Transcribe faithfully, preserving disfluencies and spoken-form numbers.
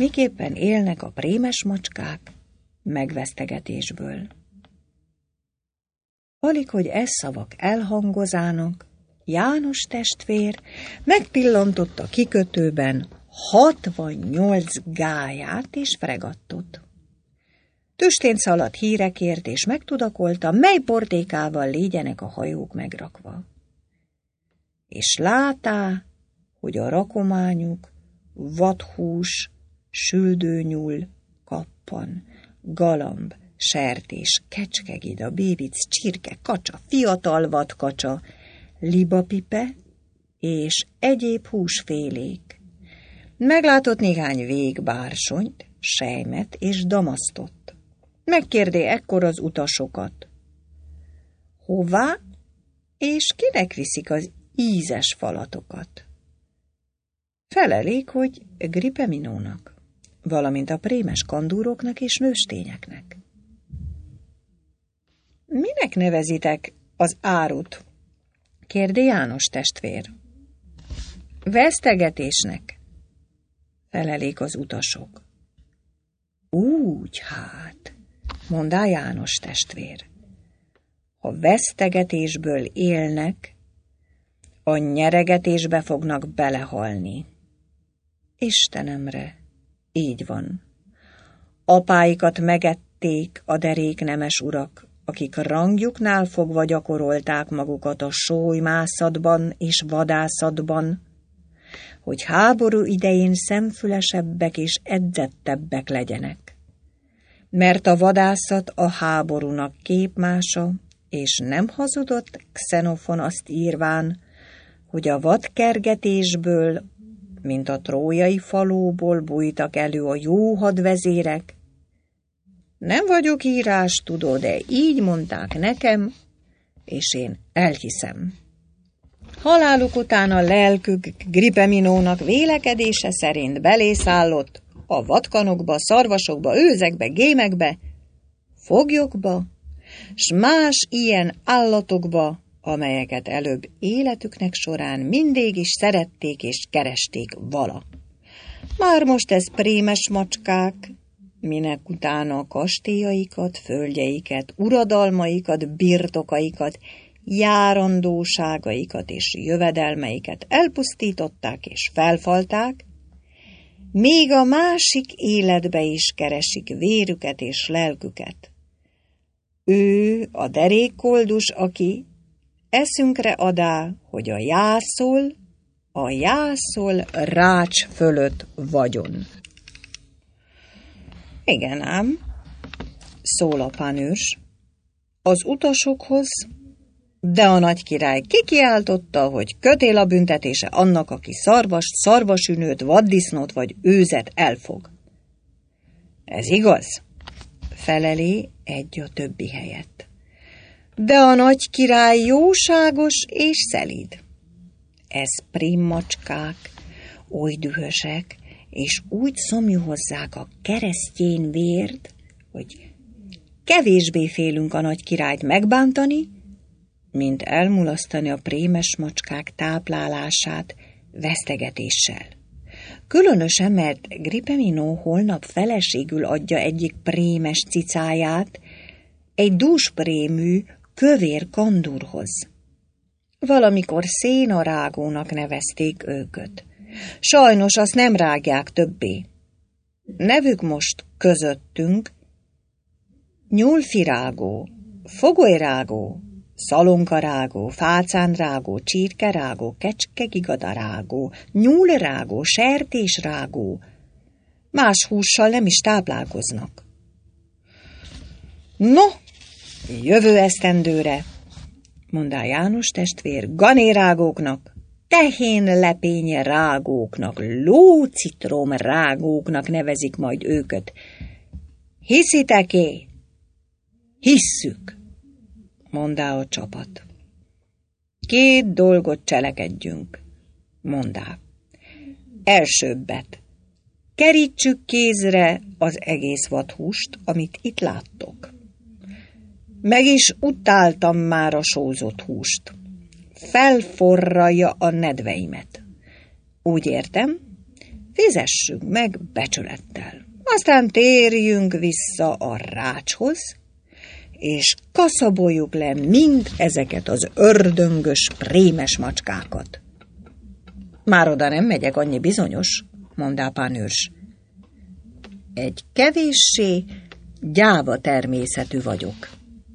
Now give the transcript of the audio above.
miképpen élnek a prémes macskák megvesztegetésből. Alig, hogy e szavak elhangozának, János testvér megpillantott a kikötőben hatvannyolc gályát és fregattot. Tüstén szaladt hírekért, és megtudakolta, mely portékával légyenek a hajók megrakva. És látá, hogy a rakományuk vadhús, süldőnyúl, kappan, galamb, sertés, kecskegida, bébic, csirke, kacsa, fiatal vadkacsa, libapipe és egyéb húsfélék. Meglátott néhány végbársonyt, sejmet és damasztot. Megkérdé ekkor az utasokat. Hová és kinek viszik az ízes falatokat? Felelik, hogy Gripeminónak, valamint a prémes kandúroknak és nőstényeknek. Minek nevezitek az árut? Kérdé János testvér. Vesztegetésnek, felelik az utasok. Úgy hát, mondá János testvér, ha vesztegetésből élnek, a nyeregetésbe fognak belehalni. Istenemre, így van. Apáikat megették a deréknemes urak, akik rangjuknál fogva gyakorolták magukat a sólymászatban és vadászatban, hogy háború idején szemfülesebbek és edzettebbek legyenek. Mert a vadászat a háborúnak képmása, és nem hazudott Xenofon azt írván, hogy a vadkergetésből, mint a trójai falóból bújtak elő a jó hadvezérek. Nem vagyok írástudó, de így mondták nekem, és én elhiszem. Haláluk után a lelkük Gripeminónak vélekedése szerint belészállott a vadkanokba, szarvasokba, őzekbe, gémekbe, foglyokba, s más ilyen állatokba, amelyeket előbb életüknek során mindig is szerették és keresték vala. Már most ez prémes macskák, minek utána a kastélyaikat, földjeiket, uradalmaikat, birtokaikat, járandóságaikat és jövedelmeiket elpusztították és felfalták, még a másik életbe is keresik vérüket és lelküket. Ő a derékkoldus, aki eszünkre adá, hogy a jászol, a jászol rács fölött vagyon. Igen ám, szól a pánős, az utasokhoz, de a nagy király kikiáltotta, hogy kötél a büntetése annak, aki szarvast, szarvasünőt, vaddisznót vagy őzet elfog. Ez igaz, feleli egy a többi helyett. De a nagy király jóságos és szelíd. Ez prém macskák, oly dühösek, és úgy szomjuhozzák a keresztjén vért, hogy kevésbé félünk a nagy királyt megbántani, mint elmulasztani a prémes macskák táplálását vesztegetéssel. Különösen, mert Gripeminó holnap feleségül adja egyik prémes cicáját egy dúsprémű, kövér kandúrhoz. Valamikor szénarágónak nevezték őköt. Sajnos azt nem rágják többé. Nevük most közöttünk nyúlfirágó, fogolyrágó, szalonkarágó, fácánrágó, csirkerágó, kecskegigadarágó, nyúlrágó, sertésrágó. Más hússal nem is táplálkoznak. No, jövő esztendőre, mondá János testvér, ganérágóknak, tehén-lepény rágóknak, lócitrom rágóknak nevezik majd őket. Hiszitek-é? Hisszük, mondá a csapat. Két dolgot cselekedjünk, mondá. Elsőbbet, kerítsük kézre az egész vadhúst, amit itt láttok. Meg is utáltam már a sózott húst. Felforralja a nedveimet. Úgy értem, Fizessünk meg becsülettel. Aztán térjünk vissza a rácshoz, és kaszaboljuk le mind ezeket az ördöngös, prémes macskákat. Már oda nem megyek, annyi bizonyos, mondá Panőrs. Egy kevéssé gyáva természetű vagyok.